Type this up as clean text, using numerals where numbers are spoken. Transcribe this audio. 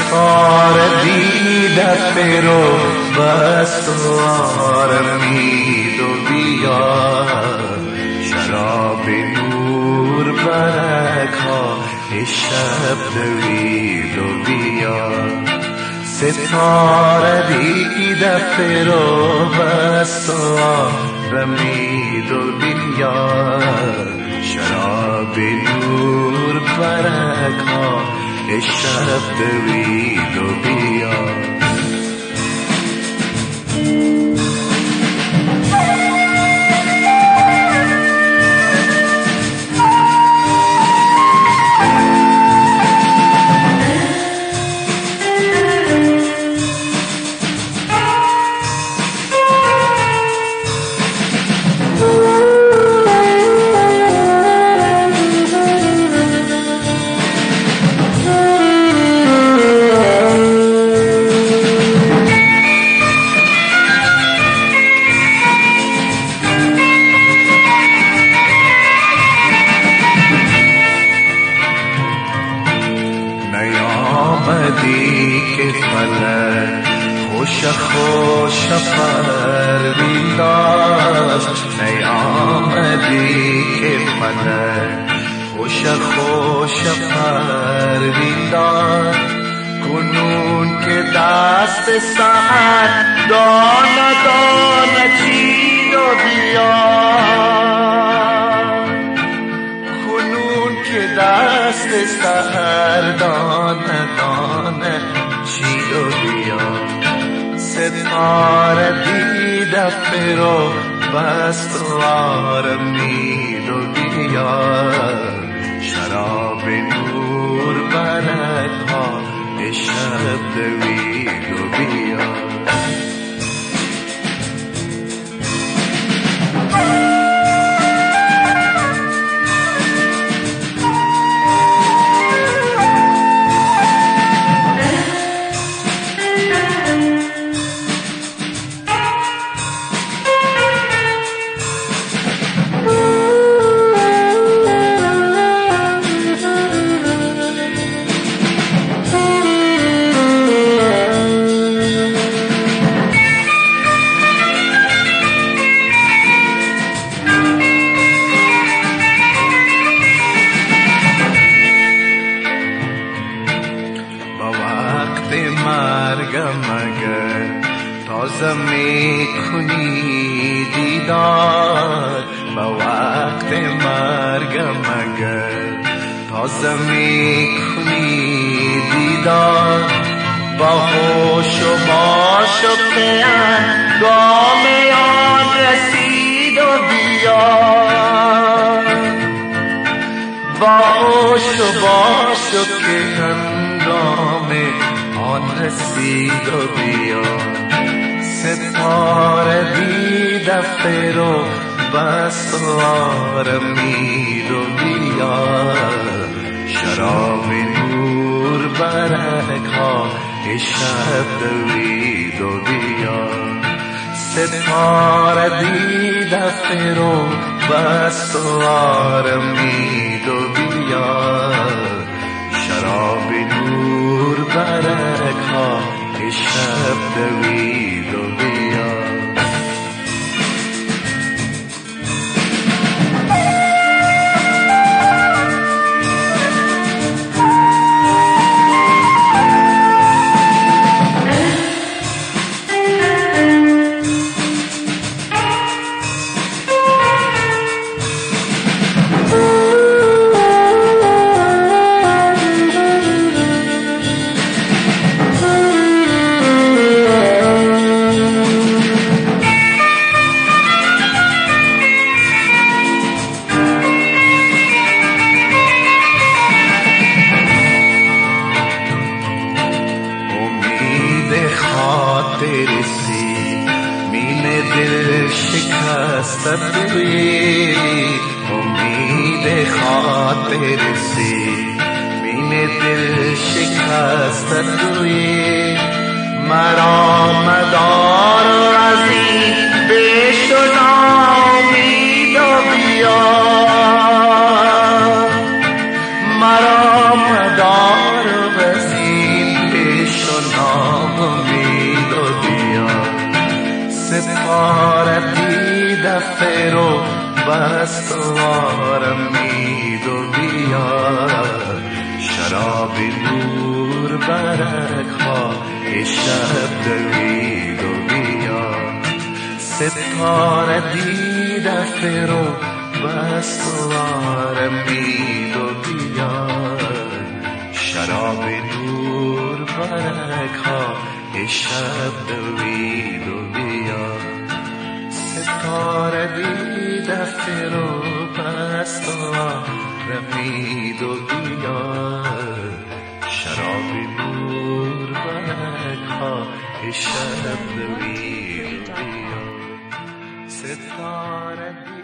ستاره دیده فرو بست و آرمید و بیا شراب نور برک ها شب دوید و بیا ستاره دیده فرو بست و آرمید و بیا شراب نور برک ها شب دوید و بیا نیامدی که فلک خوش خوش پروین داشت نیامدی که فلک خوش خوش پروین داشت کنون که دست سحر دانه دانه چین و بیار کنون که دست سحر دانه دانه چین و بیار ستاره دیده فرو بست و آرمید و بیار شراب نور برک ها شب دوید و بیار مرگم اگر تازه میکنی دیدار با وقت مرگم اگر تازه میکنی دیدار با هوش و باش و که انگام آن رسید و بیار با هوش و باش و که انگام آن رسید و بیا ستاره دیده فرو بست و آرمید و بیا شراب نور برک ها شب دوید و بیا ستاره دیده فرو بست و آرمید و بیا شراب نور برک ها شب دوید و بیا خاطر سی مین دل شکست توی امید خاطر سی مین دل شکست توی مرا مدار و رزید بش و نامید و بیا مرا مدار و رزید و ناامید و بیا ستاره دیده فرو بست و آرمید و بیا شراب نور برک ها شب دوید و بیا ستاره دیده فرو بست و آرمید و بیا شراب نور برک ها شب دوید و بیا ستاره دیده فرو بست و آرمید و بیا شراب نور برک ها شب دوید و بیا ستاره